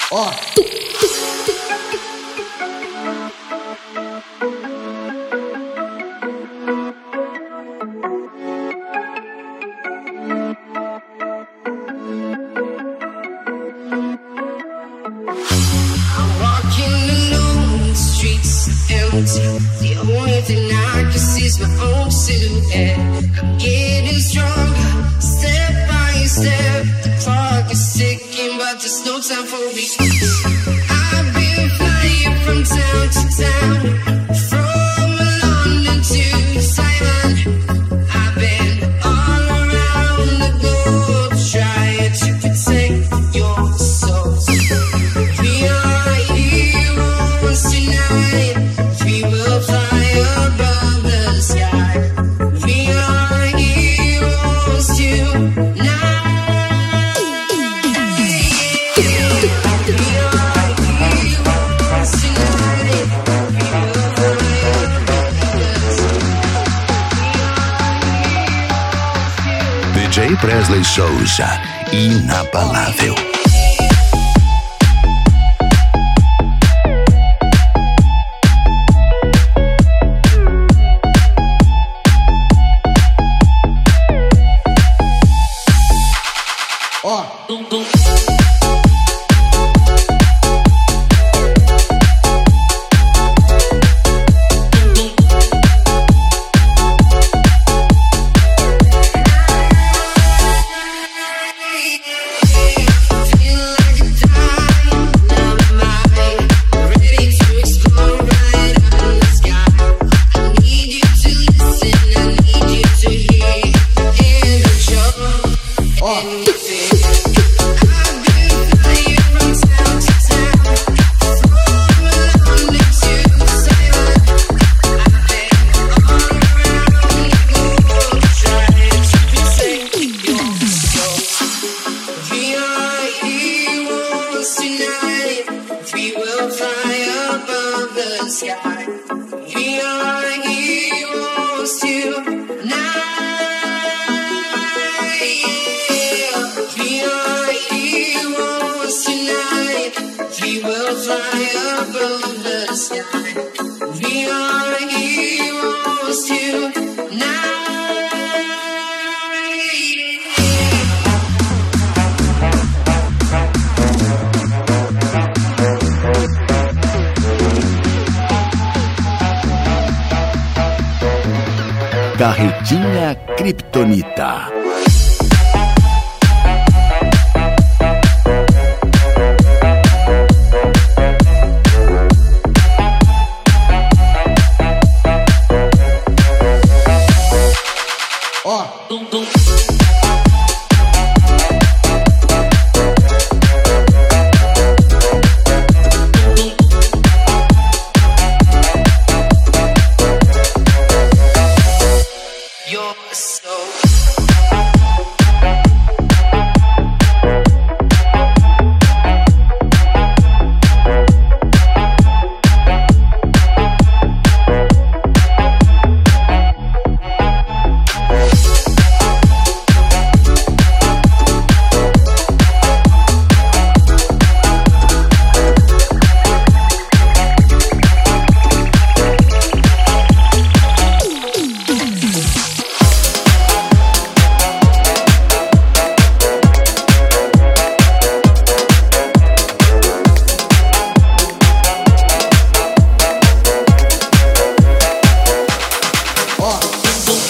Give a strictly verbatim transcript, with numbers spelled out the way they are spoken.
Ó. The only thing I can see is my own silhouette. I'm getting stronger, step by step. The clock is ticking, but there's no time for me. I've been flying from town to town, from London to Taiwan. I've been all around the globe, trying to protect your souls. We are heroes tonight. We will fly above the sky. We are heroes tonight. We are heroes tonight. We will fly above the sky. D J Presley Souza, inabalável. Ó, dum dum. Carretinha Kryptonita.